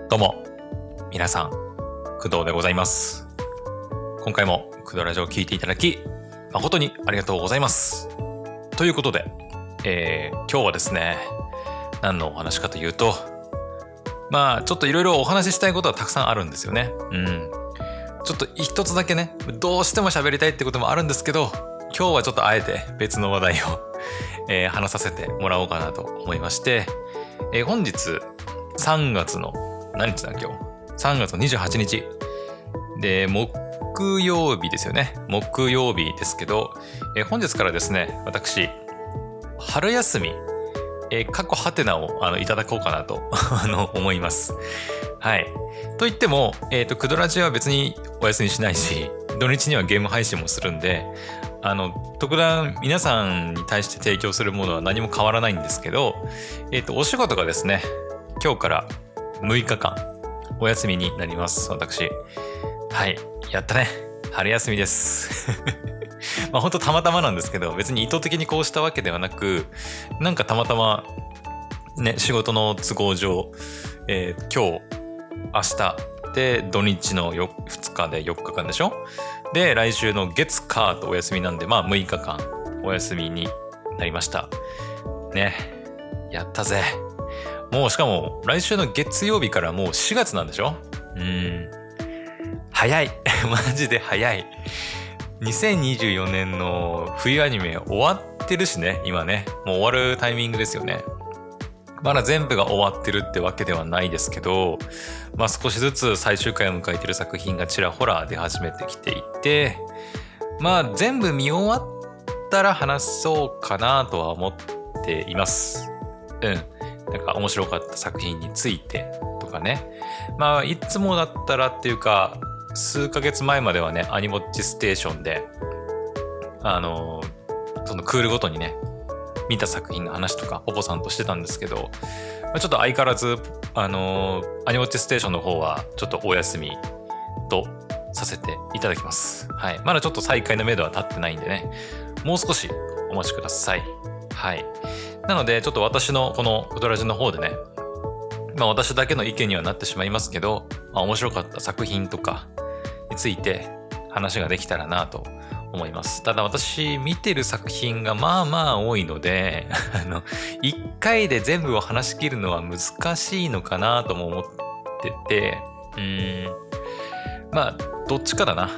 どうも、皆さん、工藤でございます。今回も工藤ラジオを聞いていただき、誠にありがとうございます。ということで、今日はですね、何のお話かというと、ちょっといろいろお話ししたいことはたくさんあるんですよね。ちょっと一つだけね、どうしても喋りたいってこともあるんですけど、今日はちょっとあえて別の話題を、話させてもらおうかなと思いまして、本日3月の何日だ今日3月の28日で木曜日ですよね。木曜日ですけど、本日からですね、私春休み過去ハテナをいただこうかなと思います。はい。と言ってもクドラジは別にお休みしないし、土日にはゲーム配信もするんで、特段皆さんに対して提供するものは何も変わらないんですけど、お仕事がですね、今日から6日間お休みになります。私。はい。やったね。春休みです。本当たまたまなんですけど、別に意図的にこうしたわけではなく、なんかたまたまね、仕事の都合上、今日、明日で土日の2日で4日間でしょ？で、来週の月火とお休みなんで、6日間お休みになりました。ね。やったぜ。もうしかも来週の月曜日からもう4月なんでしょ？早い。マジで早い。2024年の冬アニメ終わってるしね、今ね。もう終わるタイミングですよね。まだ全部が終わってるってわけではないですけど、少しずつ最終回を迎えている作品がちらほら出始めてきていて、全部見終わったら話そうかなとは思っています。なんか面白かった作品についてとかね。いつもだったらっていうか、数ヶ月前まではね、アニモッチステーションで、そのクールごとにね、見た作品の話とか、ポポさんとしてたんですけど、ちょっと相変わらず、アニモッチステーションの方は、ちょっとお休みとさせていただきます。はい。まだちょっと再開の目処は立ってないんでね、もう少しお待ちください。はい。なので、ちょっと私のこのウドラジの方でね、私だけの意見にはなってしまいますけど、面白かった作品とかについて話ができたらなと思います。ただ私見てる作品が多いので、一回で全部を話し切るのは難しいのかなとも思ってて、どっちかだな。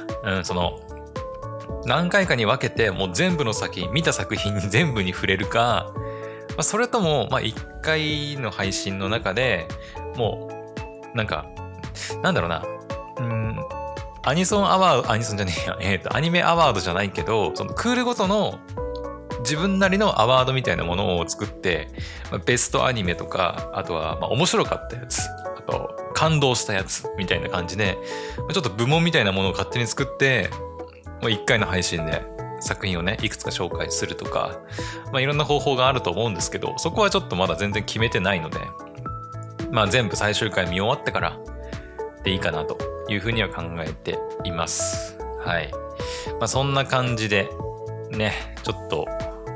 何回かに分けてもう全部の見た作品全部に触れるか、それとも、一回の配信の中でもう、なんだろうな。アニメアワードじゃないけど、そのクールごとの自分なりのアワードみたいなものを作って、ベストアニメとか、あとは面白かったやつ、あと感動したやつみたいな感じで、ちょっと部門みたいなものを勝手に作って、もう一回の配信で作品をね、いくつか紹介するとか、いろんな方法があると思うんですけど、そこはちょっとまだ全然決めてないので、全部最終回見終わってからでいいかなというふうには考えています。はい。そんな感じでね、ちょっと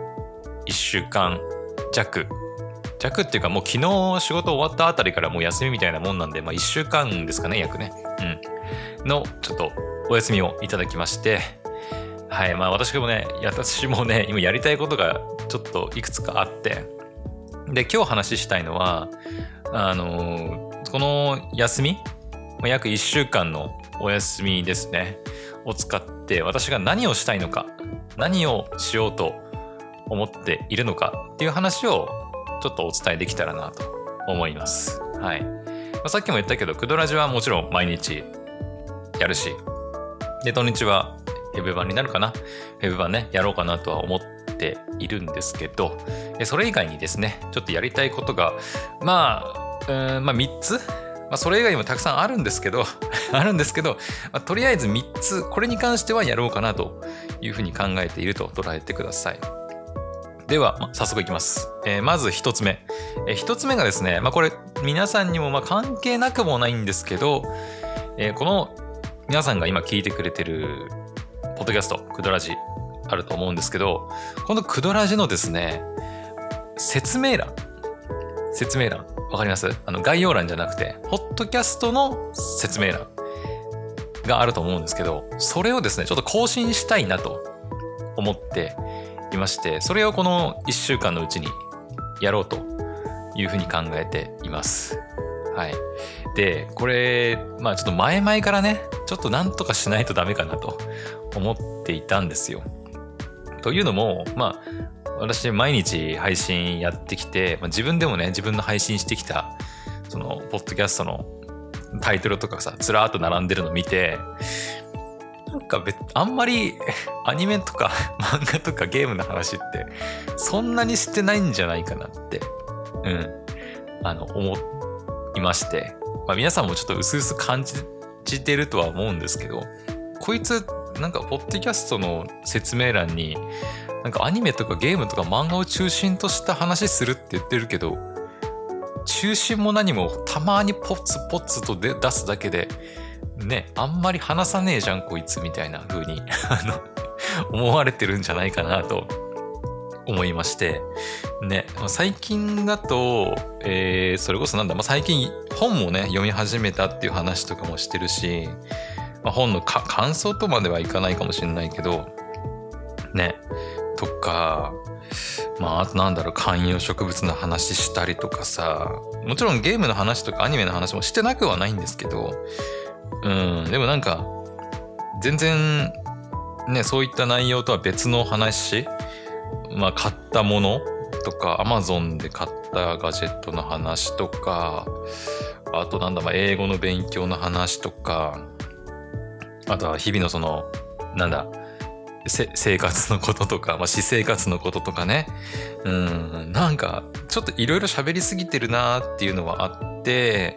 1週間弱っていうかもう昨日仕事終わったあたりからもう休みみたいなもんなんで、1週間ですかね、約ね。のちょっとお休みをいただきまして、はい。私もね、今やりたいことがちょっといくつかあって、で、今日話したいのは、この休み、約1週間のお休みですね、を使って私が何をしたいのか、何をしようと思っているのかっていう話をちょっとお伝えできたらなと思います。はい。さっきも言ったけど、クドラジはもちろん毎日やるし、で、土日はヘブ版になるかな。ヘブ版ね、やろうかなとは思っているんですけど、それ以外にですね、ちょっとやりたいことが、3つ？それ以外にもたくさんあるんですけど、とりあえず3つ、これに関してはやろうかなというふうに考えていると捉えてください。では、早速いきます。まず1つ目。1つ目がですね、これ皆さんにも関係なくもないんですけど、この皆さんが今聞いてくれてるポッドキャスト、クドラジあると思うんですけど、このクドラジのですね、説明欄。 わかります？概要欄じゃなくて、ポッドキャストの説明欄があると思うんですけど、それをですね、ちょっと更新したいなと思っていまして、それをこの1週間のうちにやろうというふうに考えています。はい。で、これ、まあちょっと前々からね、ちょっとなんとかしないとダメかなと思っていたんですよ。というのも、まあ、私毎日配信やってきて、自分でもね、自分の配信してきた、その、ポッドキャストのタイトルとかさ、ずらーっと並んでるの見て、なんかあんまりアニメとか漫画とかゲームの話ってそんなにしてないんじゃないかなって、思いまして、皆さんもちょっと薄々感じてるとは思うんですけど、こいつなんかポッドキャストの説明欄になんかアニメとかゲームとか漫画を中心とした話するって言ってるけど、中心も何もたまにポツポツと出すだけでね、あんまり話さねえじゃんこいつみたいな風に思われてるんじゃないかなと思いましてね。最近だと、それこそ最近本もね読み始めたっていう話とかもしてるし、本の感想とまではいかないかもしれないけどね、とか、あと観葉植物の話したりとかさ、もちろんゲームの話とかアニメの話もしてなくはないんですけど、でもなんか全然ね、そういった内容とは別の話、買ったものとか Amazon で買ったガジェットの話とか、あと英語の勉強の話とか、あとは日々のその生活のこととか、私生活のこととかね、なんかちょっといろいろ喋りすぎてるなっていうのはあって、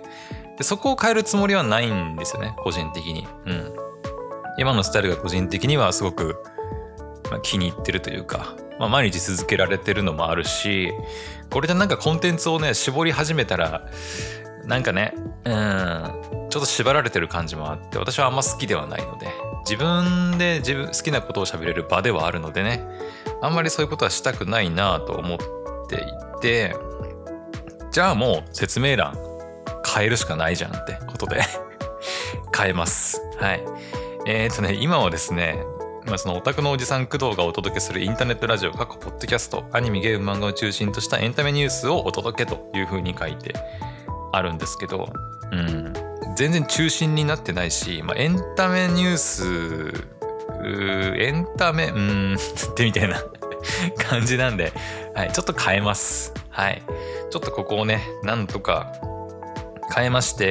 でそこを変えるつもりはないんですよね、個人的に。今のスタイルが個人的にはすごく、気に入ってるというか、毎日続けられてるのもあるし、これでコンテンツをね絞り始めたらちょっと縛られてる感じもあって、私はあんま好きではないので、自分好きなことを喋れる場ではあるのでね、あんまりそういうことはしたくないなと思っていて、じゃあもう説明欄変えるしかないじゃんってことで変えます。はい。今はですね、そのオタクのおじさん工藤がお届けするインターネットラジオ、過去ポッドキャスト、アニメゲーム漫画を中心としたエンタメニュースをお届けという風に書いてあるんですけど、全然中心になってないし、エンタメニュース、エンタメ、ってみたいな感じなんで、はい、ちょっと変えます。はい。ちょっとここをね、なんとか変えまして、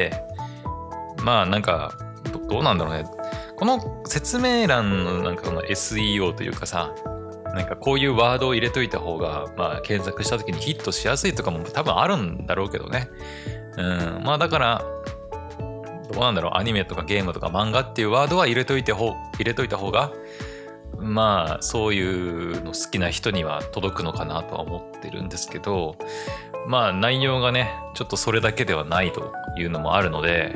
どうなんだろうね。この説明欄のこの SEO というかさ、こういうワードを入れといた方が、検索した時にヒットしやすいとかも多分あるんだろうけどね。だから、どうなんだろう、アニメとかゲームとか漫画っていうワードは入れといた方が、そういうの好きな人には届くのかなとは思ってるんですけど、内容がね、ちょっとそれだけではないというのもあるので、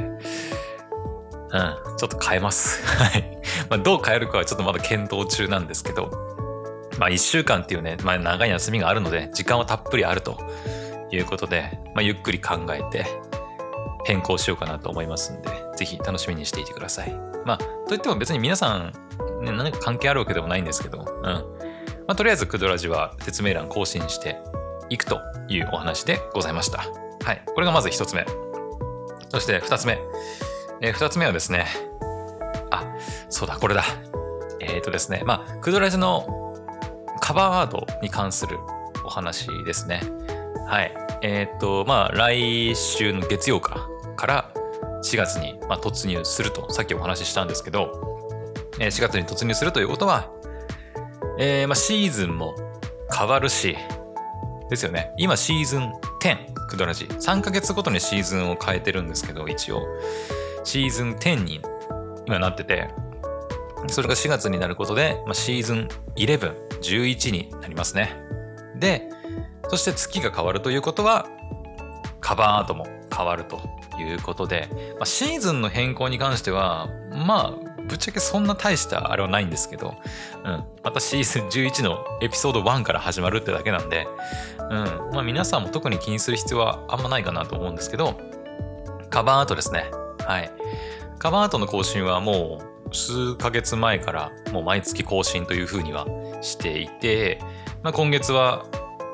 ちょっと変えます。はい。どう変えるかはちょっとまだ検討中なんですけど、1週間っていうね、長い休みがあるので、時間はたっぷりあるということで、ゆっくり考えて変更しようかなと思いますんで、ぜひ楽しみにしていてください。といっても別に皆さん、ね、何か関係あるわけでもないんですけど、とりあえずクドラジは説明欄更新していくというお話でございました。はい。これがまず一つ目。そして二つ目。二つ目はですね、そうだ、これだ。ですね、クドラジのカバーアートに関するお話ですね。はい。来週の月曜から4月に突入すると、さっきお話ししたんですけど、4月に突入するということは、シーズンも変わるし、ですよね。今シーズン10、クドラジ。3ヶ月ごとにシーズンを変えてるんですけど、一応。シーズン10に今なってて、それが4月になることで、シーズン11、11になりますね。で、そして月が変わるということは、カバーアートも変わるということで、シーズンの変更に関しては、 ぶっちゃけそんな大したあれはないんですけど、またシーズン11のエピソード1から始まるってだけなんで、まあ皆さんも特に気にする必要はあんまないかなと思うんですけど、カバーアートですね。はい。カバーアートの更新はもう数ヶ月前からもう毎月更新という風にはしていて、まあ今月は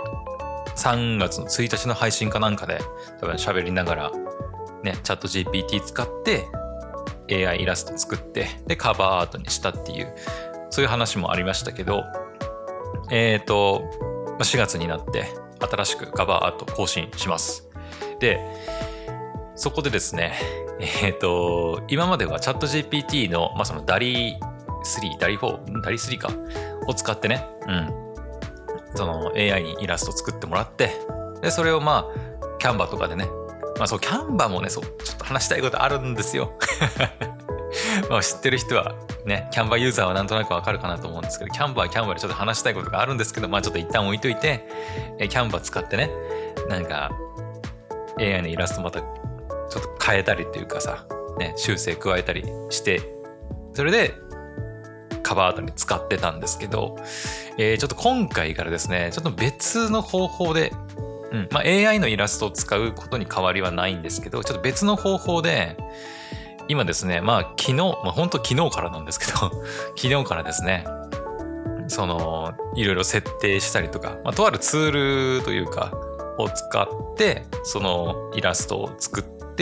3月の1日の配信かなんかで多分喋りながらね、チャット GPT 使って AI イラスト作って、で、カバーアートにしたっていう、そういう話もありましたけど、4月になって新しくカバーアート更新します。で、そこでですね、今まではチャット GPT の、そのダリ3、ダリ3かを使ってね、その AI にイラスト作ってもらって、で、それをキャンバとかでね、そう、キャンバもね、そう、ちょっと話したいことあるんですよ。知ってる人はね、キャンバユーザーはなんとなくわかるかなと思うんですけど、キャンバでちょっと話したいことがあるんですけど、ちょっと一旦置いといて、キャンバ使ってね、なんか AI のイラストまたちょっと変えたりっていうかさ、ね、修正加えたりして、それでカバーアートに使ってたんですけど、ちょっと今回からですね、ちょっと別の方法で、AI のイラストを使うことに変わりはないんですけど、ちょっと別の方法で、今ですね、昨日、本当昨日からなんですけど、昨日からですね、いろいろ設定したりとか、とあるツールというか、を使って、そのイラストを作って、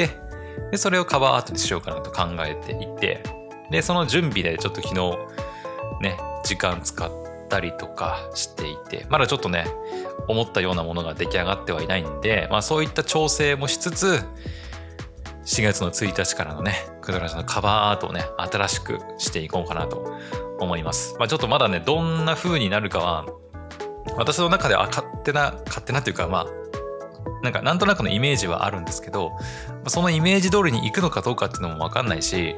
で、それをカバーアートにしようかなと考えていて、で、その準備でちょっと昨日、ね、時間使ったりとかしていて、まだちょっとね、思ったようなものが出来上がってはいないんで、そういった調整もしつつ、4月の1日からのね、クドラジのカバーアートをね、新しくしていこうかなと思います。ちょっとまだね、どんな風になるかは、私の中では勝手なというか、なんとなくのイメージはあるんですけど、そのイメージ通りに行くのかどうかっていうのもわかんないし、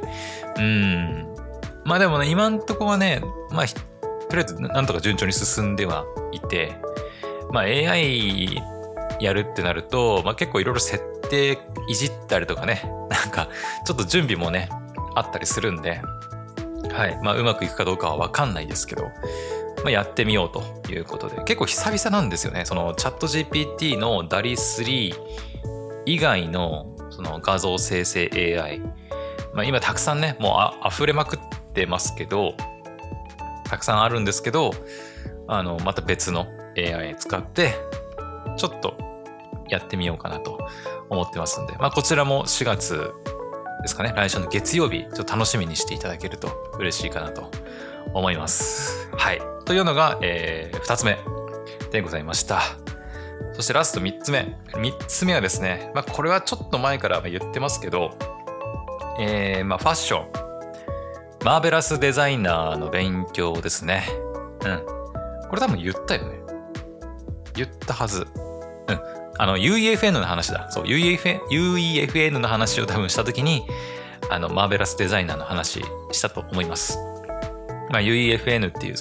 でもね、今んとこはね、とりあえずなんとか順調に進んではいて、AI やるってなると、結構いろいろ設定いじったりとかね、ちょっと準備もね、あったりするんで、はい。うまくいくかどうかはわかんないですけど、やってみようということで、結構久々なんですよね。そのチャット GPT の DALL-E 3以外のその画像生成 AI。今たくさんね、もう溢れまくってますけど、たくさんあるんですけど、また別の AI 使って、ちょっとやってみようかなと思ってますんで、こちらも4月ですかね、来週の月曜日、ちょっと楽しみにしていただけると嬉しいかなと思います。はい。というのが、2つ目でございました。そしてラスト3つ目。3つ目はですね、これはちょっと前から言ってますけど、ファッション。マーベラスデザイナーの勉強ですね。これ多分言ったよね。言ったはず。UEFN の話だ。そう、UEFN の話を多分したときに、マーベラスデザイナーの話したと思います。UEFN っていう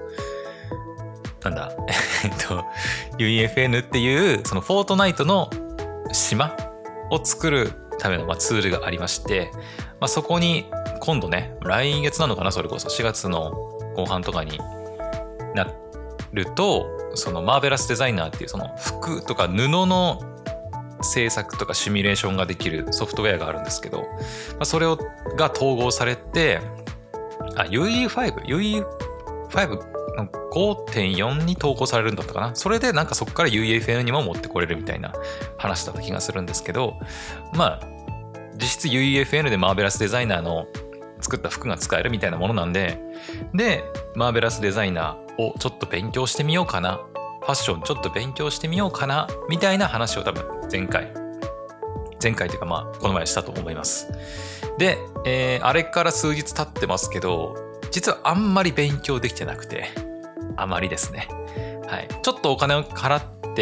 UEFN っていう、そのフォートナイトの島を作るためのツールがありまして、そこに今度ね、来月なのかな、それこそ4月の後半とかになると、そのマーベラスデザイナーっていうその服とか布の制作とかシミュレーションができるソフトウェアがあるんですけど、それが統合されて、UE5 の 5.4 に投稿されるんだったかな。それでそこから UEFN にも持ってこれるみたいな話だった気がするんですけど、実質 UEFN でマーベラスデザイナーの作った服が使えるみたいなものなんで、マーベラスデザイナーをちょっと勉強してみようかな。ファッションちょっと勉強してみようかな。みたいな話を多分前回というかこの前したと思います。で、あれから数日経ってますけど、実はあんまり勉強できてなくて、あまりですね。はい。ちょっとお金を払って、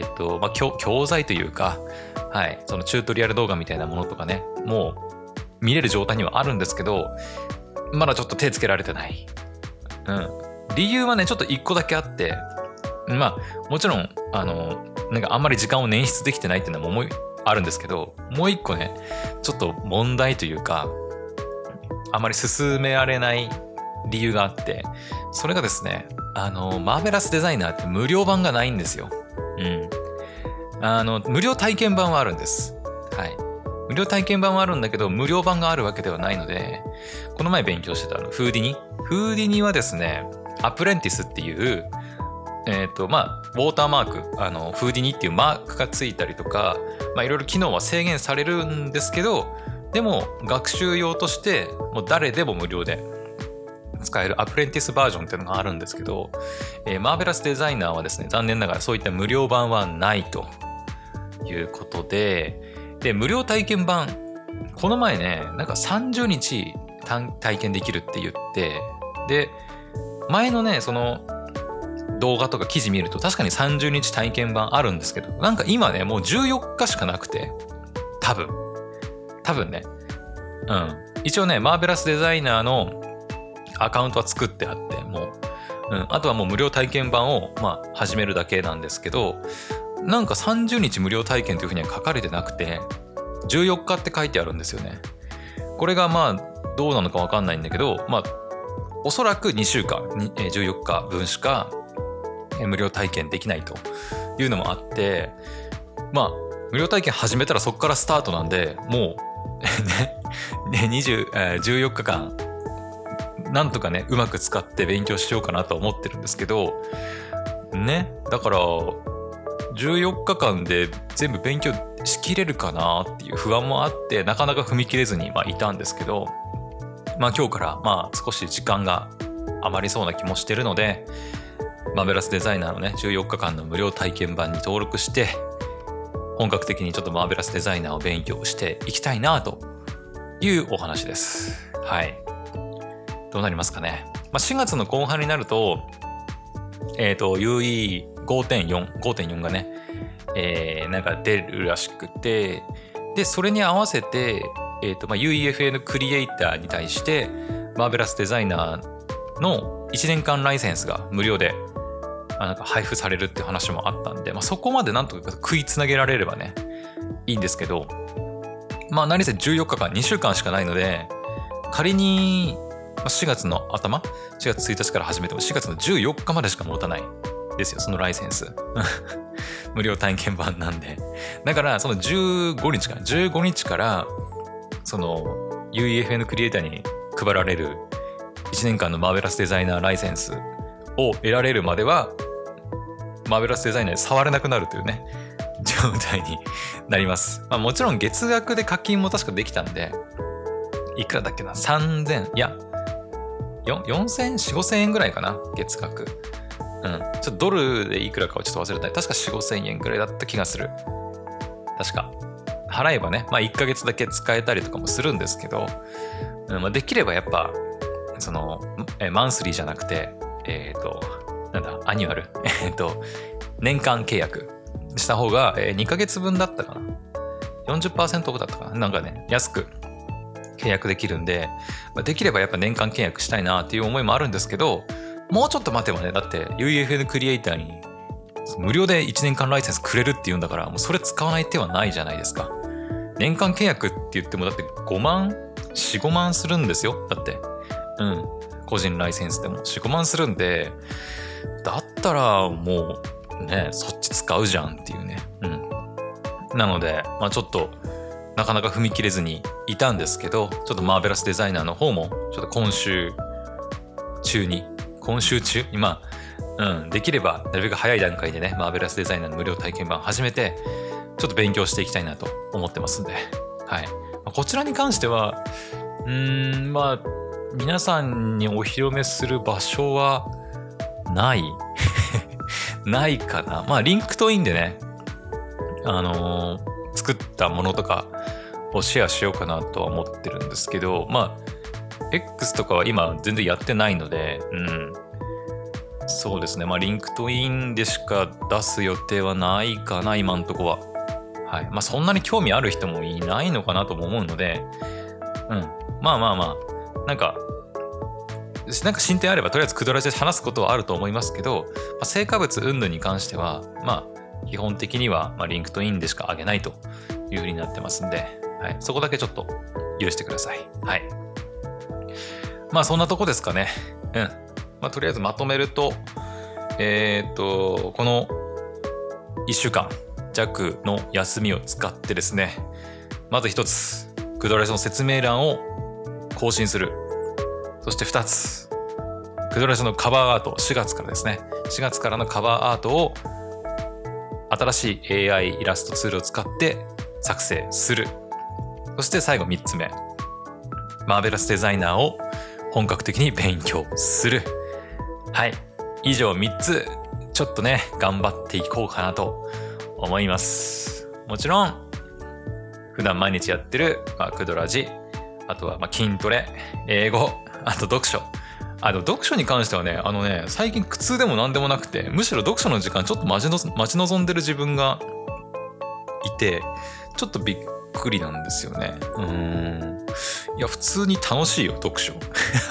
教材というか、はい。そのチュートリアル動画みたいなものとかね、もう見れる状態にはあるんですけど、まだちょっと手つけられてない。理由はね、ちょっと一個だけあって、もちろん、あんまり時間を捻出できてないっていうのもあるんですけど、もう一個ね、ちょっと問題というか、 あまり進められない理由があって、それがですね、マーベラスデザイナーって無料版がないんですよ。無料体験版はあるんです。はい。無料体験版はあるんだけど、無料版があるわけではないので、この前勉強してたフーディニはですね、アプレンティスっていう、ウォーターマーク、フーディニっていうマークがついたりとか、いろいろ機能は制限されるんですけど、でも学習用としてもう誰でも無料で使えるアプレンティスバージョンっていうのがあるんですけど、マーベラスデザイナーはですね、残念ながらそういった無料版はないということで、無料体験版、この前ね、なんか30日体験できるって言って、で、前のね、その動画とか記事見ると確かに30日体験版あるんですけど、なんか今ね、もう14日しかなくて、多分ね。一応ね、マーベラスデザイナーのアカウントは作ってあって、もう、あとはもう無料体験版を、始めるだけなんですけど、なんか30日無料体験というふうには書かれてなくて、14日って書いてあるんですよね。これがどうなのかわかんないんだけど、おそらく2週間、14日分しか無料体験できないというのもあって、無料体験始めたらそこからスタートなんで、もう14日間、なんとかね、うまく使って勉強しようかなと思ってるんですけど、ね、だから、14日間で全部勉強しきれるかなっていう不安もあって、なかなか踏み切れずにいたんですけど、今日から少し時間が余りそうな気もしてるので、マーベラスデザイナーのね、14日間の無料体験版に登録して、本格的にちょっとマーベラスデザイナーを勉強していきたいなというお話です。はい。どうなりますかね。4月の後半になると、UE5.4 がね、なんか出るらしくて、で、それに合わせて、UEFN クリエイターに対して、マーベラスデザイナーの1年間ライセンスが無料でなんか配布されるっていう話もあったんで、そこまでなんとか食いつなげられればね、いいんですけど、何せ14日間、2週間しかないので、仮に4月の頭、4月1日から始めても4月の14日までしか持たないですよ、そのライセンス。無料体験版なんで。だから、その15日から、その UEFN クリエイターに配られる1年間のマーベラスデザイナーライセンスを得られるまでは、マーベラスデザイナーに触れなくなるというね、状態になります。もちろん月額で課金も確かできたんで、いくらだっけな ?3000、いや、4000、5000円ぐらいかな月額。ちょっとドルでいくらかはちょっと忘れたい。確か4、5000円ぐらいだった気がする。確か。払えばね、1ヶ月だけ使えたりとかもするんですけど、できればやっぱ、その、マンスリーじゃなくて、アニュアル年間契約した方が、2ヶ月分だったかな ?40% オフだったかななんかね、安く契約できるんで、できればやっぱ年間契約したいなっていう思いもあるんですけど、もうちょっと待てばね、だって UEFN クリエイターに無料で1年間ライセンスくれるっていうんだから、もうそれ使わない手はないじゃないですか。年間契約って言ってもだって5万 ?4、5万するんですよ。だって。個人ライセンスでも4、5万するんで、だったらもうね、そっち使うじゃんっていうね。なので、ちょっとなかなか踏み切れずにいたんですけど、ちょっとマーベラスデザイナーの方もちょっと今週中今、できればなるべく早い段階でね、マーベラスデザイナーの無料体験版始めて、ちょっと勉強していきたいなと思ってますんで、はい。こちらに関しては、皆さんにお披露目する場所はないないかな。リンクトインでね、作ったものとかをシェアしようかなとは思ってるんですけど、X とかは今全然やってないので、そうですね。リンクトインでしか出す予定はないかな、今のとこは。はい。そんなに興味ある人もいないのかなとも思うので、なんか進展あればとりあえずクドラジで話すことはあると思いますけど、成果物云々に関しては、基本的にはリンクトインでしか上げないという風になってますんで、はい。そこだけちょっと許してください。はい。 まあそんなとこですかね。まあとりあえずまとめると、この1週間弱の休みを使ってですね、まず1つ、クドレスの説明欄を更新する。そして2つ、クドレスのカバーアート、4月からですね、4月からのカバーアートを新しい AI イラストツールを使って作成する。そして最後3つ目、マーベラスデザイナーを本格的に勉強する。はい。以上3つ、ちょっとね、頑張っていこうかなと思います。もちろん、普段毎日やってる、クドラジ、あとは筋トレ、英語、あと読書。読書に関してはね、最近苦痛でも何でもなくて、むしろ読書の時間ちょっと待ち望んでる自分がいて、ちょっとびっくりなんですよね。いや、普通に楽しいよ、読書。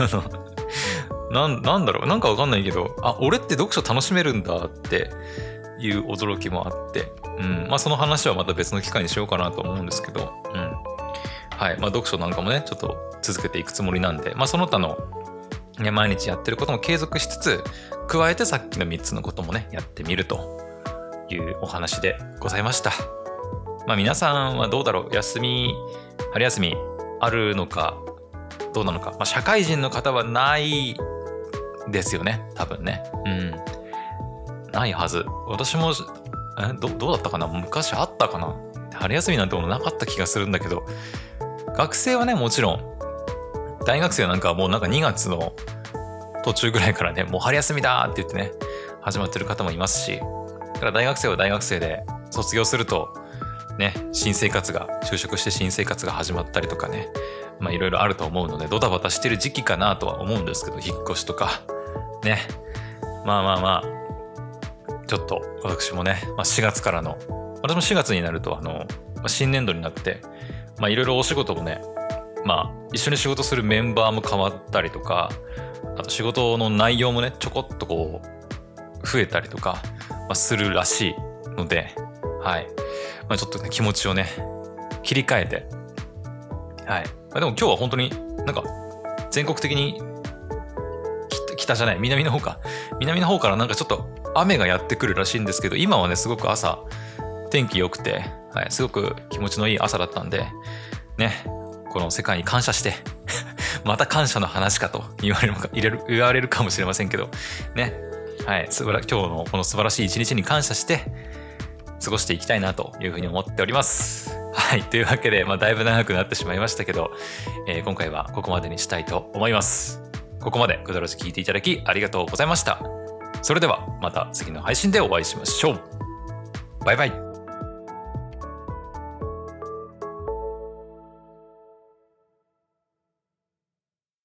なんだろう、なんかわかんないけど、俺って読書楽しめるんだっていう驚きもあって、まあその話はまた別の機会にしようかなと思うんですけど、はい。まあ読書なんかもね、ちょっと続けていくつもりなんで、まあその他の、ね、毎日やってることも継続しつつ、加えてさっきの3つのこともね、やってみるというお話でございました。まあ皆さんはどうだろう、春休みあるのか、どうなのか。まあ社会人の方はないですよね、多分ね。ないはず。私も、どうだったかな、昔あったかな、春休みなんてものなかった気がするんだけど、学生はね、もちろん、大学生なんかはもうなんか2月の途中ぐらいからね、もう春休みだって言ってね、始まってる方もいますし、だから大学生は大学生で卒業すると、ね、就職して新生活が始まったりとかね、まあいろいろあると思うので、ドタバタしてる時期かなとは思うんですけど、引っ越しとか、ね。まあ、ちょっと私もね、4月からの、私も4月になると新年度になって、いろいろお仕事もね、一緒に仕事するメンバーも変わったりとか、あと仕事の内容もね、ちょこっとこう、増えたりとか、するらしいので、はい。ちょっとね、気持ちをね、切り替えて、はい。でも今日は本当になんか、全国的に、南の方からなんかちょっと雨がやってくるらしいんですけど、今はね、すごく朝、天気良くて、はい、すごく気持ちのいい朝だったんで、ね、この世界に感謝して、また感謝の話かと言われるかもしれませんけど、ね、はい、今日のこの素晴らしい一日に感謝して、過ごしていきたいなというふうに思っております。はい、というわけで、だいぶ長くなってしまいましたけど、今回はここまでにしたいと思います。ここまでくだらず聞いていただきありがとうございました。それではまた次の配信でお会いしましょう。バイバイ。